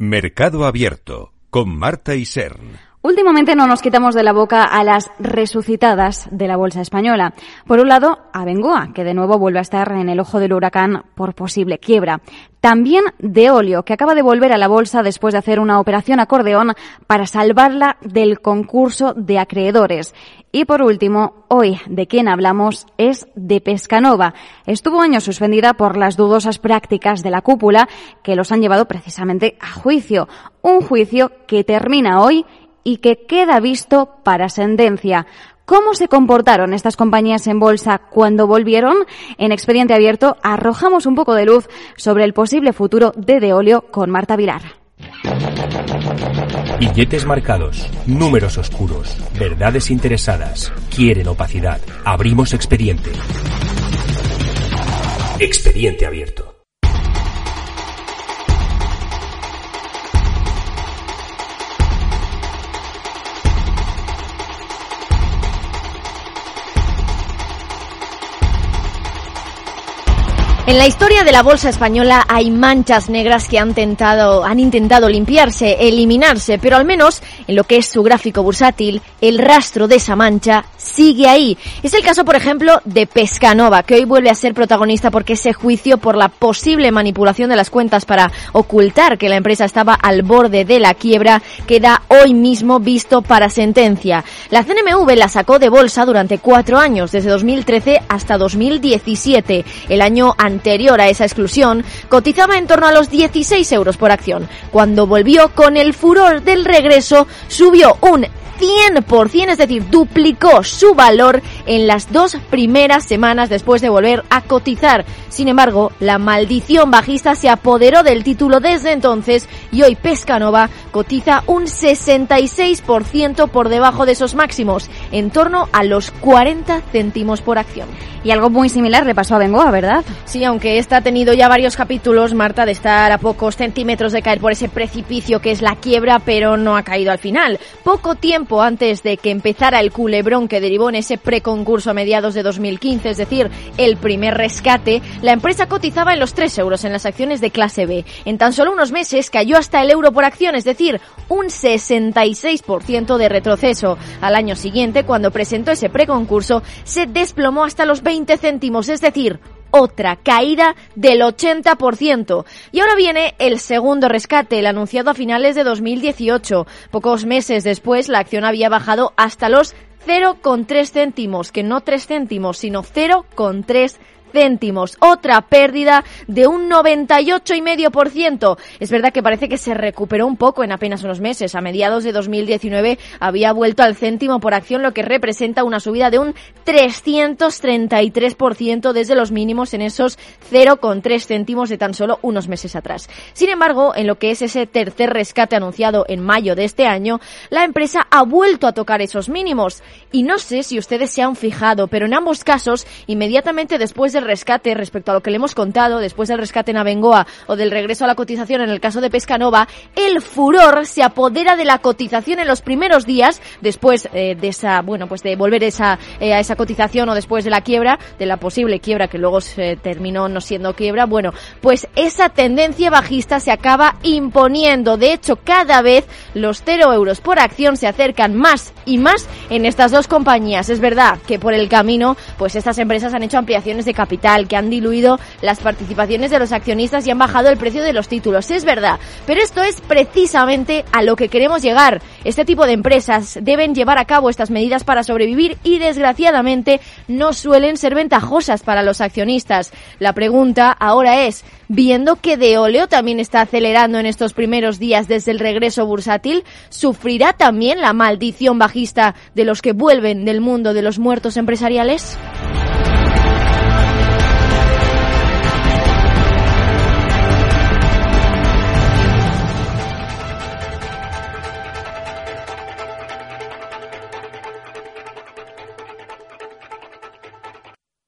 Mercado Abierto, con Marta Isern. Últimamente no nos quitamos de la boca a las resucitadas de la bolsa española. Por un lado, Abengoa, que de nuevo vuelve a estar en el ojo del huracán por posible quiebra. También Deolio, que acaba de volver a la bolsa después de hacer una operación acordeón para salvarla del concurso de acreedores. Y por último, hoy de quien hablamos es de Pescanova. Estuvo años suspendida por las dudosas prácticas de la cúpula que los han llevado precisamente a juicio. Un juicio que termina hoy y que queda visto para sentencia. ¿Cómo se comportaron estas compañías en bolsa cuando volvieron? En Expediente Abierto arrojamos un poco de luz sobre el posible futuro de Deolio con Marta Vilar. Billetes marcados, números oscuros, verdades interesadas, quieren opacidad. Abrimos expediente. Expediente Abierto. En la historia de la bolsa española hay manchas negras que han intentado limpiarse, eliminarse, pero al menos en lo que es su gráfico bursátil, el rastro de esa mancha sigue ahí. Es el caso, por ejemplo, de Pescanova, que hoy vuelve a ser protagonista porque ese juicio por la posible manipulación de las cuentas para ocultar que la empresa estaba al borde de la quiebra queda hoy mismo visto para sentencia. La CNMV la sacó de bolsa durante 4 años, desde 2013 hasta 2017. El año anterior a esa exclusión, cotizaba en torno a los 16 euros por acción. Cuando volvió con el furor del regreso, subió un 100%, es decir, duplicó su valor en las 2 primeras semanas después de volver a cotizar. Sin embargo, la maldición bajista se apoderó del título desde entonces y hoy Pescanova cotiza un 66% por debajo de esos máximos, en torno a los 40 céntimos por acción. Y algo muy similar le pasó a Abengoa, ¿verdad? Sí, aunque esta ha tenido ya varios capítulos, Marta, de estar a pocos centímetros de caer por ese precipicio que es la quiebra, pero no ha caído al final. Poco tiempo antes de que empezara el culebrón que derivó en ese preconcurso a mediados de 2015, es decir, el primer rescate, la empresa cotizaba en los 3 euros en las acciones de clase B. En tan solo unos meses cayó hasta el euro por acción, es decir, un 66% de retroceso. Al año siguiente, cuando presentó ese preconcurso, se desplomó hasta los 20 céntimos, es decir, otra caída del 80%. Y ahora viene el segundo rescate, el anunciado a finales de 2018. Pocos meses después, la acción había bajado hasta los 0,3 céntimos, que no 3 céntimos, sino 0,3 céntimos. Otra pérdida de un 98,5%. Es verdad que parece que se recuperó un poco en apenas unos meses. A mediados de 2019 había vuelto al céntimo por acción, lo que representa una subida de un 333% desde los mínimos en esos 0,3 céntimos de tan solo unos meses atrás. Sin embargo, en lo que es ese tercer rescate anunciado en mayo de este año, la empresa ha vuelto a tocar esos mínimos. Y no sé si ustedes se han fijado, pero en ambos casos, inmediatamente después del rescate, respecto a lo que le hemos contado, después del rescate en Abengoa o del regreso a la cotización en el caso de Pescanova, el furor se apodera de la cotización en los primeros días después de volver a esa cotización o después de la quiebra, de la posible quiebra que luego se terminó no siendo quiebra. Bueno, pues esa tendencia bajista se acaba imponiendo. De hecho, cada vez los 0 euros por acción se acercan más y más en estas dos compañías. Es verdad que por el camino, pues estas empresas han hecho ampliaciones de capital, que han diluido las participaciones de los accionistas y han bajado el precio de los títulos. Es verdad, pero esto es precisamente a lo que queremos llegar. Este tipo de empresas deben llevar a cabo estas medidas para sobrevivir y, desgraciadamente, no suelen ser ventajosas para los accionistas. La pregunta ahora es, viendo que Deolio también está acelerando en estos primeros días desde el regreso bursátil, ¿sufrirá también la maldición bajista de los que vuelven del mundo de los muertos empresariales?